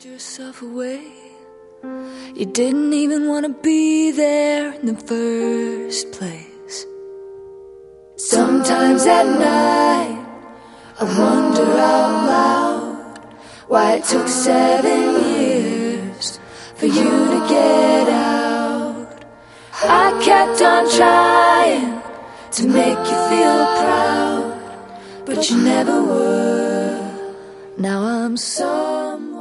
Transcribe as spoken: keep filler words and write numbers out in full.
yourself away. You didn't even want to be there in the first place. Sometimes at night I wonder out loud why it took seven years for you to get out. I kept on trying to make you feel proud, but you never were. Now I'm some